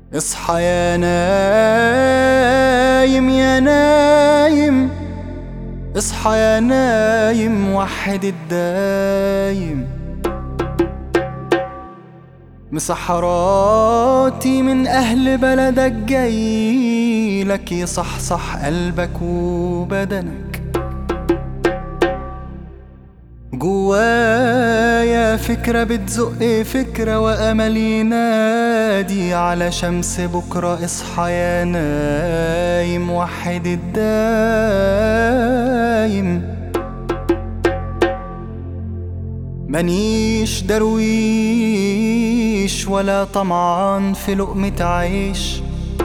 اصحى يا نايم يا نايم، اصحى يا نايم وحد الدايم. مسحراتي من أهل بلدك جايلك يصحصح قلبك وبدنك. جوايا فكرة بتزق فكرة وأمل ينادي على شمس بكرة. اصحى يا نايم وحد الدايم. مانيش درويش ولا طمعان في لقمة عيش،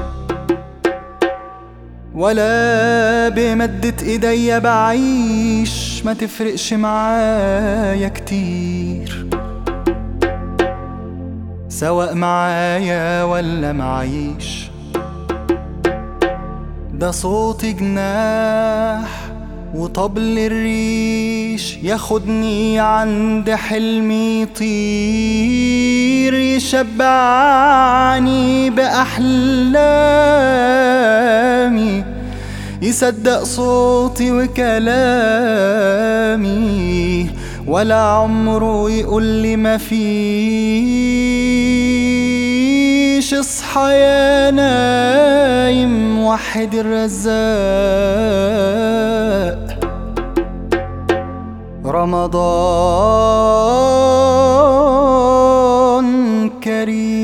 ولا بمدة ايديا بعيش، ما تفرقش معايا كتير سواء معايا ولا معيش. ده صوتي جناح وطبل الريش ياخدني عند حلمي يطير، يشبعني بأحلامي، يصدق صوتي وكلامي، ولا عمره يقولي مفيش. اصحى يا نايم وحد الرزاق. رمضان كريم.